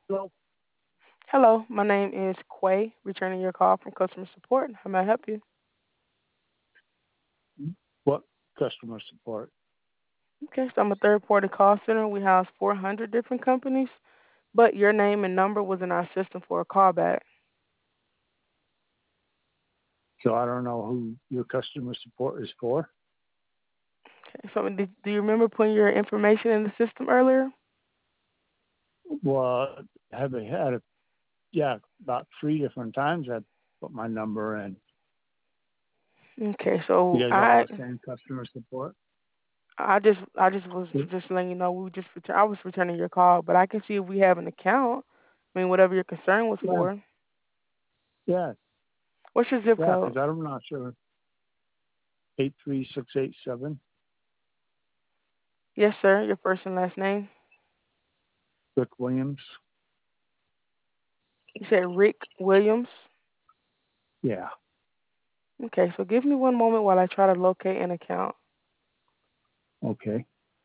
Hello. Hello, my name is Quay, returning your call from customer support. How may I help you? What customer support? Okay, so I'm a third party call center. We house 400 different companies, but your name and number was in our system for a callback. So I don't know who your customer support is for. Okay, so do you remember putting your information in the system earlier? Well, have they had it? Yeah, about three different times I put my number in. Okay, You so guys all I the same customer support? I just was just letting you know I was returning your call, but I can see if we have an account. I mean, whatever your concern was Yeah, for. yeah, What's your zip yeah. code? Because I'm not sure. 83687. Yes, sir. Your first and last name. Rick Williams. You said Rick Williams. Yeah. Okay, so give me one moment while I try to locate an account. Okay.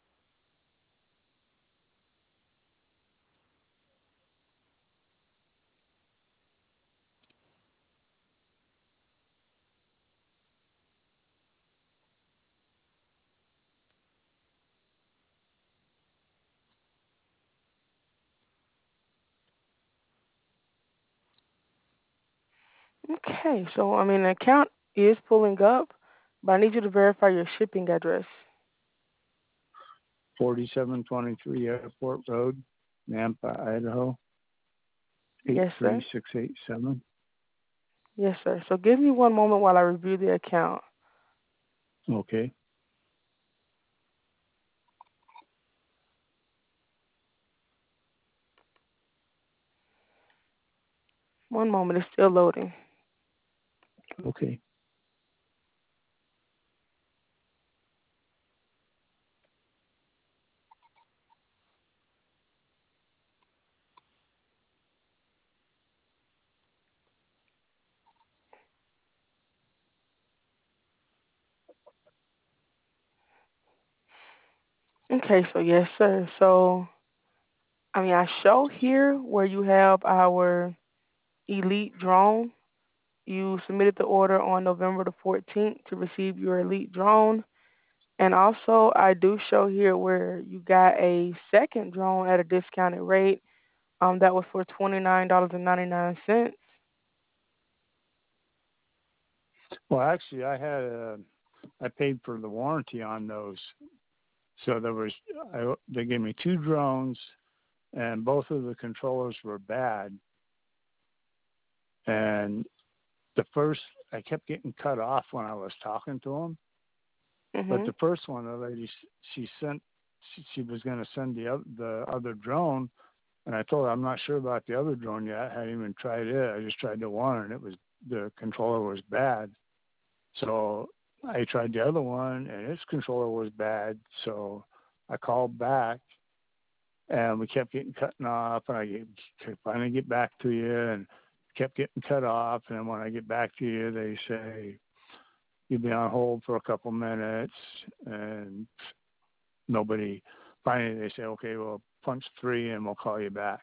Okay, so I mean, the account is pulling up, but I need you to verify your shipping address. 4723 Airport Road, Nampa, Idaho. Yes, sir. 83687. Yes, sir. So give me one moment while I review the account. Okay. One moment, it's still loading. Okay. Okay, so yes, sir. So I mean, I show here where you have our Elite drone. You submitted the order on November the 14th to receive your Elite drone. And also, I do show here where you got a second drone at a discounted rate. That was for $29.99. Well, actually, I paid for the warranty on those. So they gave me two drones, and both of the controllers were bad. And the first, I kept getting cut off when I was talking to them. But Mhm. the first one, the lady, she sent, she was going to send the other drone, and I told her I'm not sure about the other drone yet. I hadn't even tried it. I just tried the one, and the controller was bad. So I tried the other one, and its controller was bad. So I called back, and we kept getting cut off. And could finally get back to you, and kept getting cut off. And then when I get back to you, they say you'll be on hold for a couple minutes, and nobody. Finally, they say, okay, well, punch three, and we'll call you back.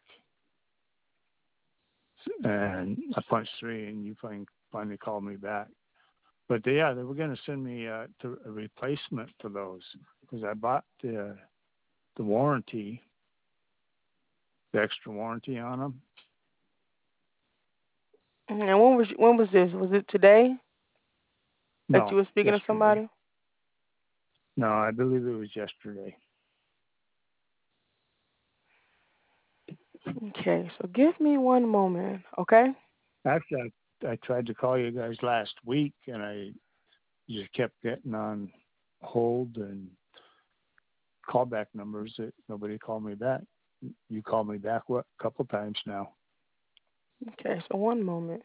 And I punched three, and you finally called me back. But they were going to send me a replacement for those because I bought the warranty, the extra warranty on them. And when was this? Was it today that you No, were speaking to yesterday. somebody? No, I believe it was yesterday. Okay, so give me one moment, okay? Actually, I tried to call you guys last week, and I just kept getting on hold and callback numbers that nobody called me back. You called me back a couple times now. Okay, so one moment.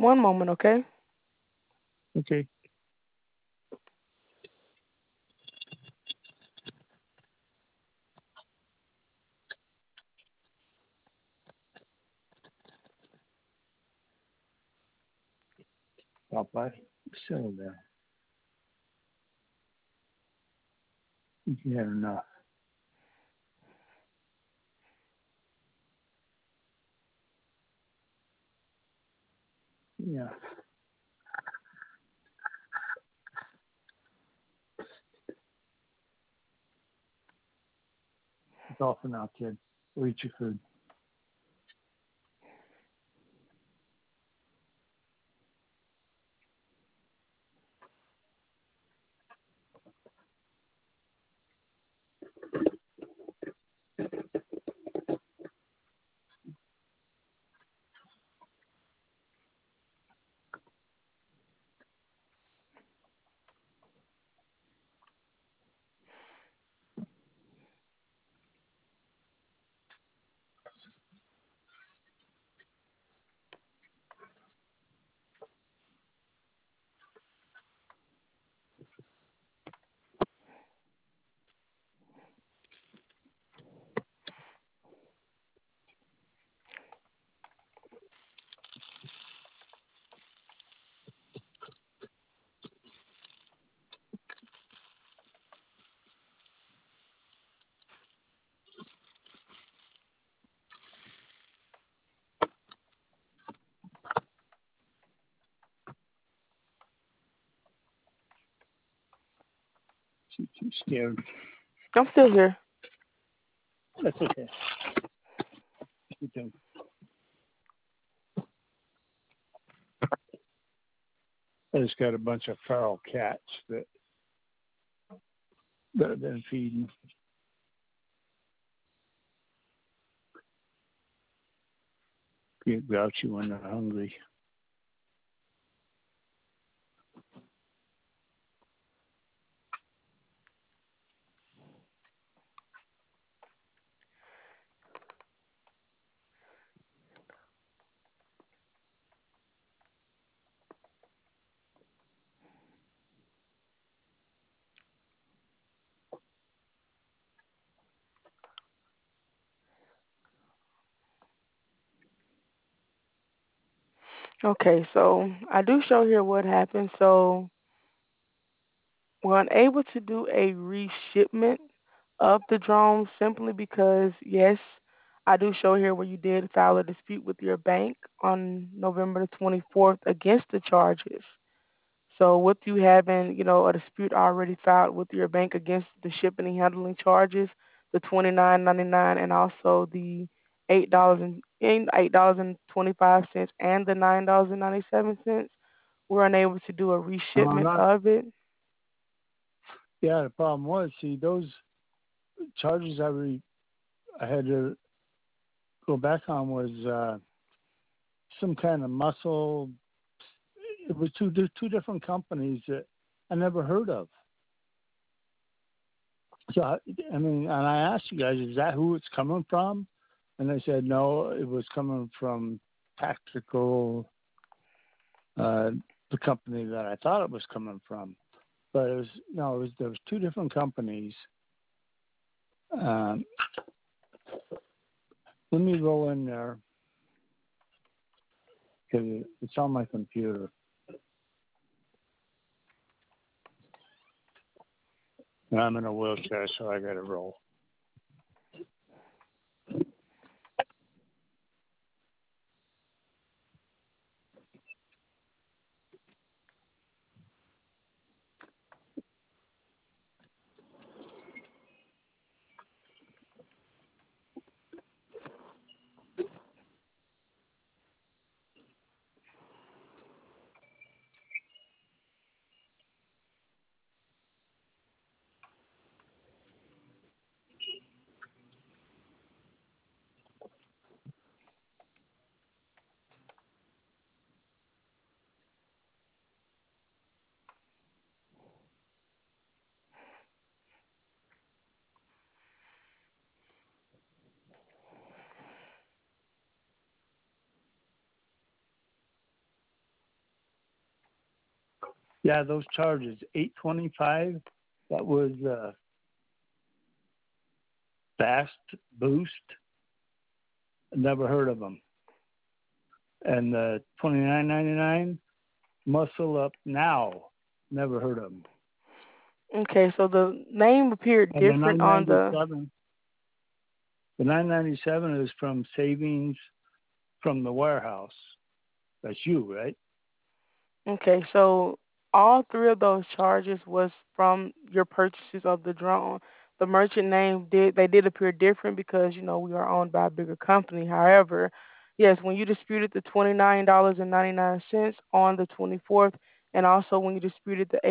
One moment, okay? Okay. Popeye, settle down. You had enough. Yeah. It's all for now, kid. Go eat your food. She's scared. I'm still here. That's okay. You can. I just got a bunch of feral cats that I've been feeding. Get grouchy when they're hungry. Okay, so I do show here what happened. So we're unable to do a reshipment of the drone simply because, yes, I do show here where you did file a dispute with your bank on November the 24th against the charges. So with you having, a dispute already filed with your bank against the shipping and handling charges, the $29.99 and also the $8.25 and the $9.97, we're unable to do a I'm reshipment not. of it. Yeah, the problem was, see, those charges I had to go back on was some kind of muscle. It was two different companies that I never heard of. So I mean, and I asked you guys, is that who it's coming from? And they said no, it was coming from Tactical, the company that I thought it was coming from. But it was no, there was two different companies. Um, Let me go in there because it's on my computer. And I'm in a wheelchair, so I got to roll. Yeah, those charges, 825. That was Fast Boost. Never heard of them. And the 29.99 Muscle Up Now. Never heard of them. Okay, so the name appeared And different on the. the 997 is from Savings from the Warehouse. That's you, right? Okay, so all three of those charges was from your purchases of the drone. The merchant name did appear different because we are owned by a bigger company. However, yes, when you disputed the $29.99 on the 24th, and also when you disputed the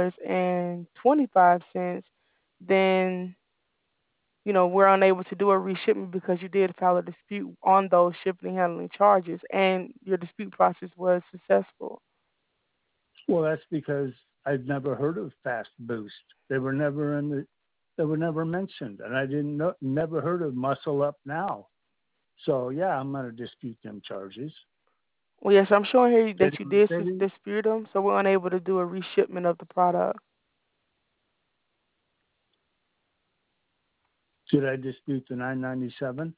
$8.25, then we're unable to do a reshipment because you did file a dispute on those shipping and handling charges, and your dispute process was successful. Well, that's because I've never heard of Fast Boost. They were never they were never mentioned, and I never heard of Muscle Up Now. So yeah, I'm going to dispute them charges. Well, yes, I'm showing here They that you didn't, did they didn't, dispute them, so we're unable to do a reshipment of the product. did I dispute the 997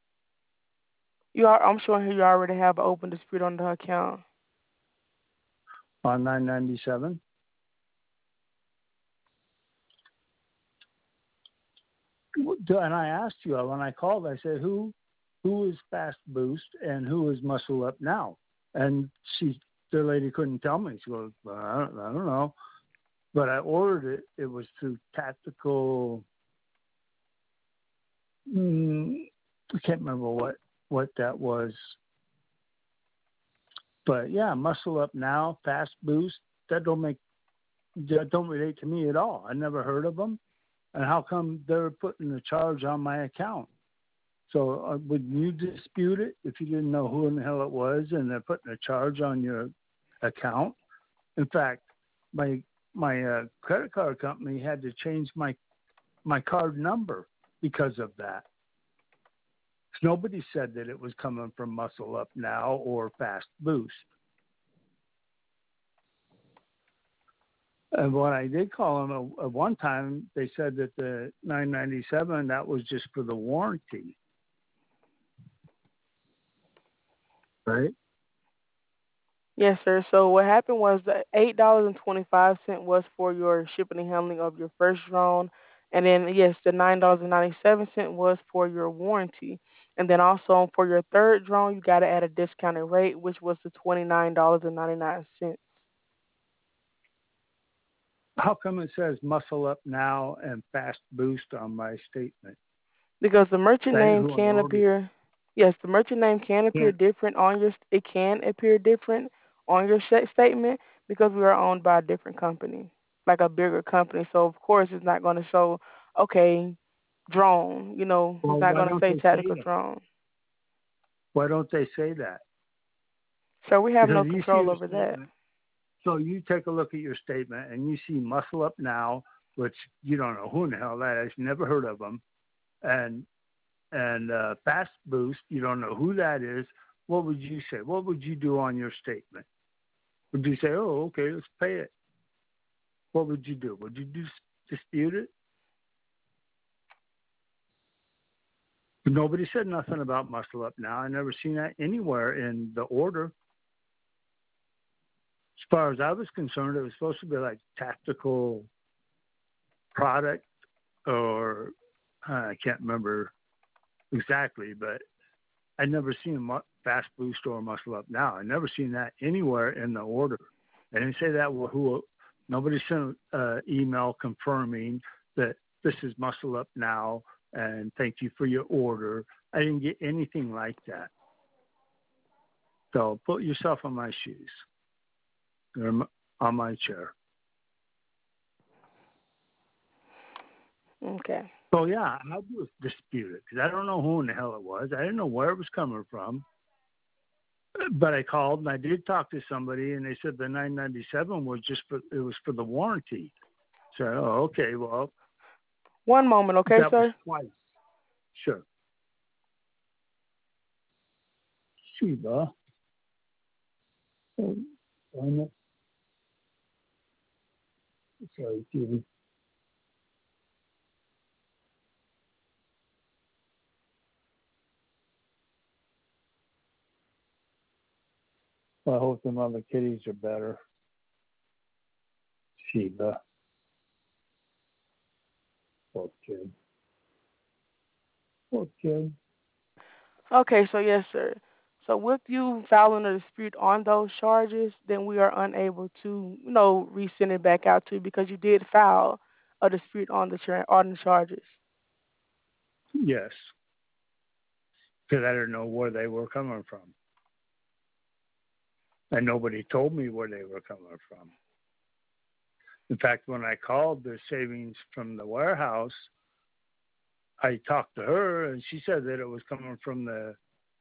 I'm showing here you already have an open dispute on the account. on 997? And I asked you when I called. I said, "Who is Fast Boost and who is Muscle Up Now?" And the lady couldn't tell me. She goes, well, I don't know. But I ordered it. It was through Tactical. I can't remember what that was. But yeah, Muscle Up Now, Fast Boost. That don't relate to me at all. I never heard of them. And how come they're putting the charge on my account? So would you dispute it if you didn't know who in the hell it was and they're putting a charge on your account? In fact, my credit card company had to change my card number because of that. Nobody said that it was coming from Muscle Up Now or Fast Boost. And when I did call them at one time, they said that the 997, that was just for the warranty. Right? Yes, sir. So what happened was the $8.25 was for your shipping and handling of your first drone, and then yes, the $9.97 was for your warranty, and then also for your third drone, you got to add a discounted rate, which was the $29.99. How come it says Muscle Up Now and Fast Boost on my statement? Because the merchant That is name who I can ordered. appear, yes, the merchant name can appear Can't. different on your, it can appear different on your statement because we are owned by a different company, like a bigger company. So of course it's not going to show, okay, drone, it's Well, not why going to don't say they say tactical that? drone. Why don't they say that? So we have no Because you see control the over that. statement. So you take a look at your statement and you see Muscle Up Now, which you don't know who in the hell that is. You never heard of them, and Fast Boost, you don't know who that is. What would you say? What would you do on your statement? Would you say, "Oh, okay, let's pay it"? What would you do? Would you dispute it? Nobody said nothing about Muscle Up Now. I never seen that anywhere in the order. As far as I was concerned, it was supposed to be like tactical product, or I can't remember exactly, but I never seen Fast Boost or Muscle Up Now. I never seen that anywhere in the order. I didn't say that. Nobody sent an email confirming that this is Muscle Up Now and thank you for your order. I didn't get anything like that. So put yourself on my shoes, or on my chair. Okay. So yeah, I do dispute it because I don't know who in the hell it was. I didn't know where it was coming from. But I called and I did talk to somebody, and they said the 997 was for the warranty. So okay, well, One moment, okay, that was sir? twice. Sure. Sheba. Sorry, TV. Well, I hope them other kitties are better. Sheba. Poor kid. Poor kid. Okay, so yes, sir. So with you filing a dispute on those charges, then we are unable to, resend it back out to you because you did file a dispute on the charges. Yes. Because I didn't know where they were coming from. And nobody told me where they were coming from. In fact, when I called the savings from the warehouse, I talked to her, and she said that it was coming from the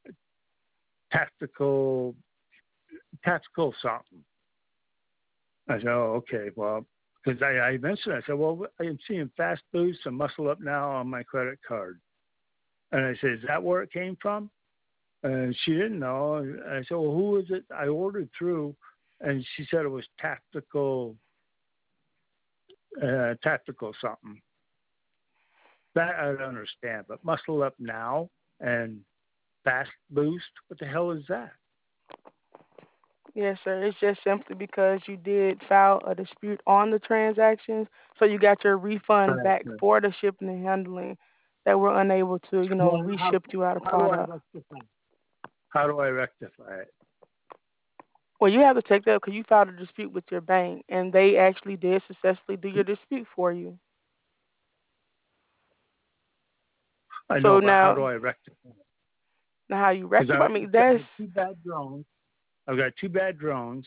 tactical something. I said, oh, okay, well, because I mentioned, I said, well, I am seeing fast boost and muscle up now on my credit card. And I said, is that where it came from? And she didn't know. And I said, well, who is it I ordered through? And she said it was tactical something. That I don't understand. But muscle up now and fast boost, what the hell is that? Yes, sir. It's just simply because you did file a dispute on the transactions, so you got your refund back for the shipping and handling that we're unable to, Well, reship you out of product. How do I rectify it? Well, you have to take that because you filed a dispute with your bank, and they actually did successfully do your dispute for you. I So know, but now, how do I rectify it? now how you rectify? I mean, there's two bad drones. I've got two bad drones,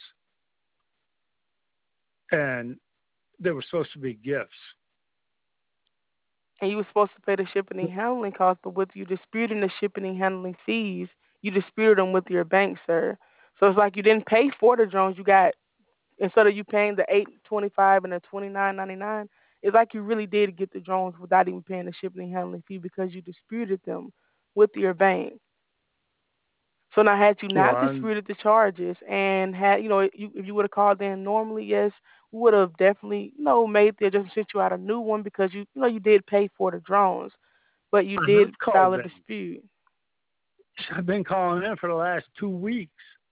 and they were supposed to be gifts. and you were supposed to pay the shipping and handling costs, but with you disputing the shipping and handling fees, you disputed them with your bank, sir. So it's like you didn't pay for the drones. You got, instead of you paying the $8.25 and the $29.99, it's like you really did get the drones without even paying the shipping and handling fee because you disputed them with your bank. So now, had you not disputed the charges and had, if you would have called in normally, yes, we would have definitely, made the adjustment, sent you out a new one because you did pay for the drones, but you did file a dispute. I've been calling in for the last 2 weeks.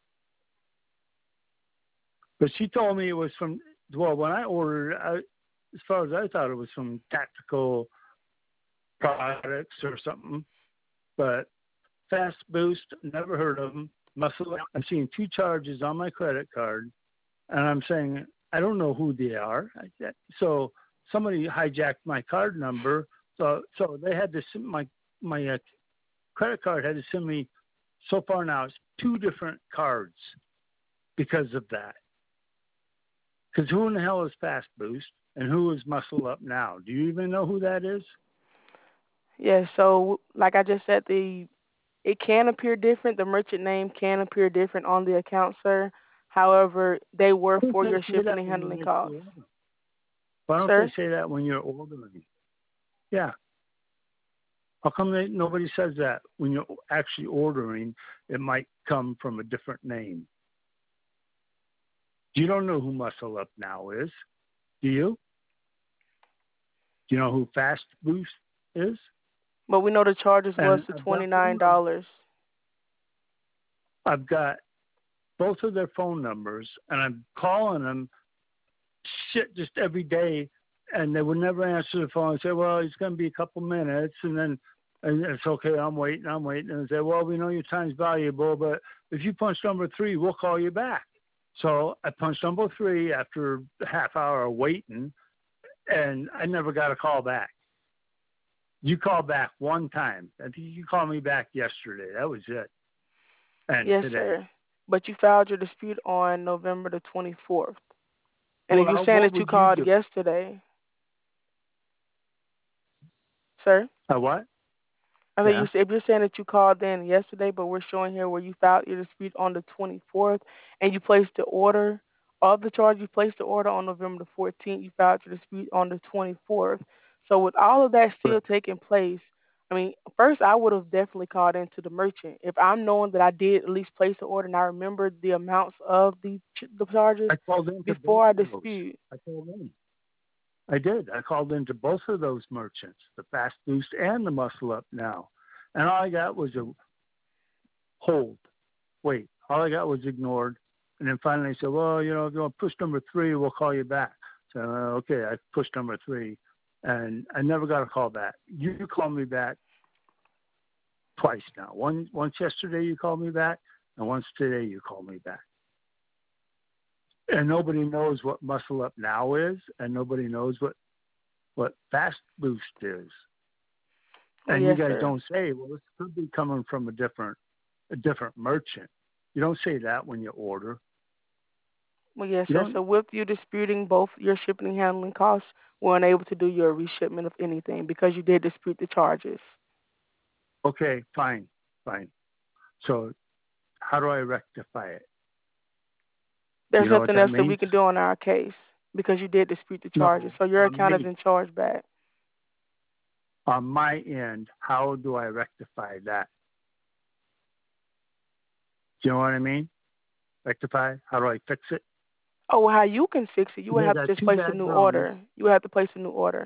But she told me it was from, well, when I ordered, as far as I thought, it was from Tactical Products or something. But Fast Boost, never heard of them. Muscle, I'm seeing two charges on my credit card, and I'm saying, I don't know who they are. So somebody hijacked my card number. So they had to send my credit card had to send me, so far now, it's two different cards because of that. Because who in the hell is Fast Boost and who is Muscle Up Now? Do you even know who that is? Yeah, so like I just said, it can appear different. The merchant name can appear different on the account, sir. However, they were for your shipping and handling costs. Why don't they say that when you're ordering? Yeah. How come nobody says that when you're actually ordering? It might come from a different name. You don't know who Muscle Up Now is, do you? Do you know who Fast Boost is? But we know the charges was to $29. I've got both of their phone numbers, and I'm calling them just every day, and they would never answer the phone and say, well, it's going to be a couple minutes, and it's okay, I'm waiting, and they say, well, we know your time's valuable, but if you punch number 3, we'll call you back. So I punched number 3 after a half hour of waiting, and I never got a call back. You called back one time. I think you called me back yesterday. That was it. And yes, today. sir. But you filed your dispute on November the 24th. And if you're saying that you called yesterday, sir? What? I think if you're saying that you called in yesterday, but we're showing here where you filed your dispute on the 24th, and you placed the order of the charge, you placed the order on November the 14th, you filed your dispute on the 24th. So with all of that still taking place, I mean, first I would have definitely called into the merchant. If I'm knowing that I did at least place the order and I remember the amounts of the charges before I dispute. I told them. I did. I called into both of those merchants, the Fast Boost and the Muscle Up Now. And all I got was a hold. Wait. All I got was ignored. And then finally I said, well, if you want to push number 3, we'll call you back. So, okay, I pushed number 3. And I never got a call back. You called me back twice now. Once yesterday you called me back, and once today you called me back. And nobody knows what Muscle Up Now is, and nobody knows what Fast Boost is. And Yes, you guys sir. don't say, well, this could be coming from a different merchant. You don't say that when you order. Well, yes, You sir. don't. So with you disputing both your shipping and handling costs, we're unable to do your reshipment of anything because you did dispute the charges. Okay, fine. So how do I rectify it? There's You know what nothing that else that we means? can do on our case because you did dispute the charges. No, So your on account has me. been charged back. On my end, how do I rectify that? Do you know what I mean? Rectify? How do I fix it? Oh, well, how you can fix it, you would Because have I to got just two place a bad new drones. order. You would have to place a new order.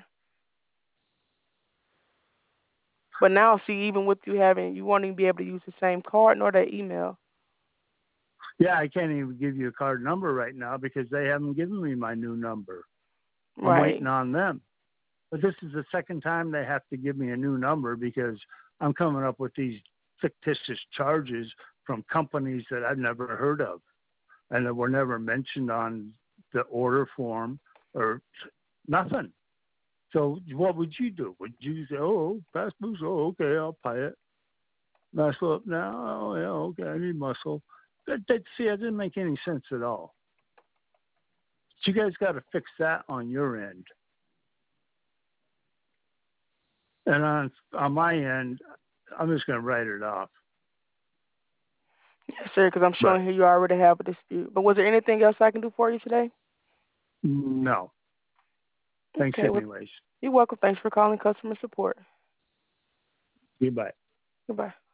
But now, see, even with you won't even be able to use the same card nor that email. Yeah, I can't even give you a card number right now because they haven't given me my new number. I'm Right. waiting on them. But this is the second time they have to give me a new number because I'm coming up with these fictitious charges from companies that I've never heard of and that were never mentioned on the order form or nothing. So what would you do? Would you say, oh, Fast Boost, oh, okay, I'll pay it. Muscle Up Now, oh, yeah, okay, I need muscle. See, that didn't make any sense at all. So you guys got to fix that on your end. And on my end, I'm just going to write it off. Yes, sir, because I'm But showing here you already have a dispute. But was there anything else I can do for you today? no. Thanks Okay, well, anyways. you're welcome. Thanks for calling customer support. Goodbye. Goodbye.